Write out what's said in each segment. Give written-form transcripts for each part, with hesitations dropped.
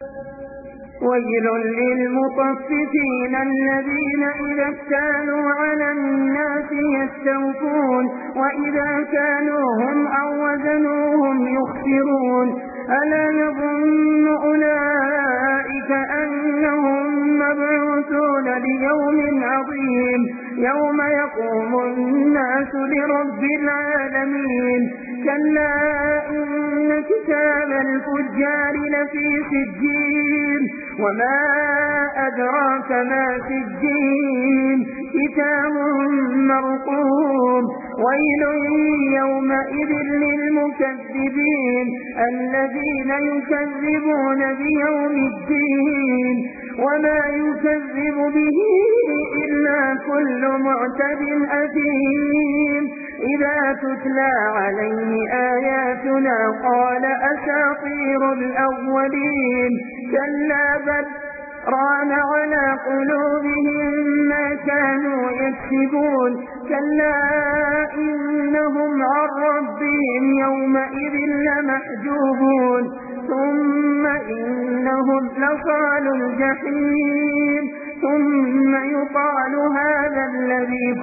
ويل للمطففين الذين إذا اكتالوا على الناس يستوفون وإذا كانوهم أو وزنوهم يخسرون ألا يظن أولئك أنهم مبعوثون ليوم عظيم يوم يقوم الناس لرب العالمين كلا إن كتاب الفجار لفي سجين وما أدراك ما سجين كتاب مرقوم ويل يومئذ للمكذبين الذين يكذبون بيوم الدين وما يكذب به إلا كل معتد أثيم إذا تتلى عليه آياتنا قال أساطير الأولين كلا بل ران على قلوبهم ما كانوا يكسبون كلا إنهم عن ربهم يومئذ لمحجوبون ثم إنهم لصال الجحيم ثم يقال هذا الذي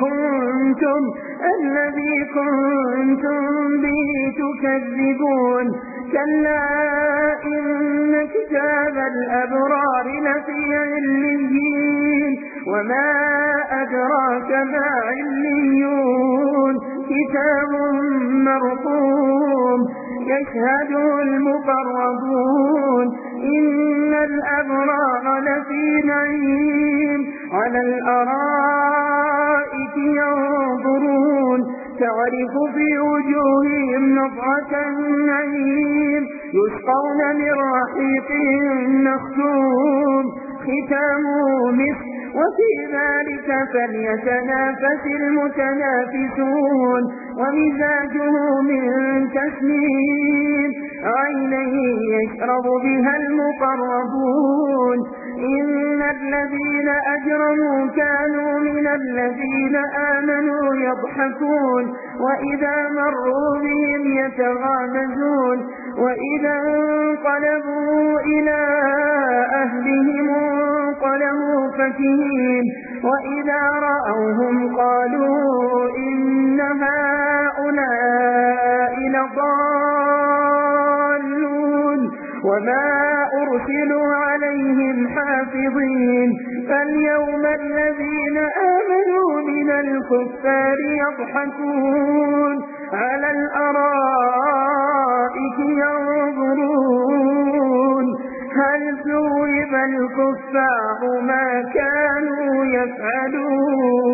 كنتم به تكذبون كلا إن كتاب الأبرار لفي عليين وما أدراك ما عليون كتاب مرقوم يشهده المقربون إن الأبرار لفي نعيم على الأرائك ينظرون تعرف في وجوههم نضرة النعيم يسقون من رحيق مختوم ختامه مسك وفي ذلك فليتنافس المتنافسون ومزاجه من تسنيم عينا يشرب بها المقربون إن الذين أجرموا كانوا من الذين آمنوا يضحكون وإذا مروا بهم يتغامزون وإذا انقلبوا إلى أهلهم انقلبوا فكهين وإذا رأوهم قالوا إن هؤلاء لضالون وما أرسلوا عليهم حافظين فاليوم الذين آمنوا من الكفار يضحكون على الأرائك ينظرون هل ثوب الكفار ما كانوا يفعلون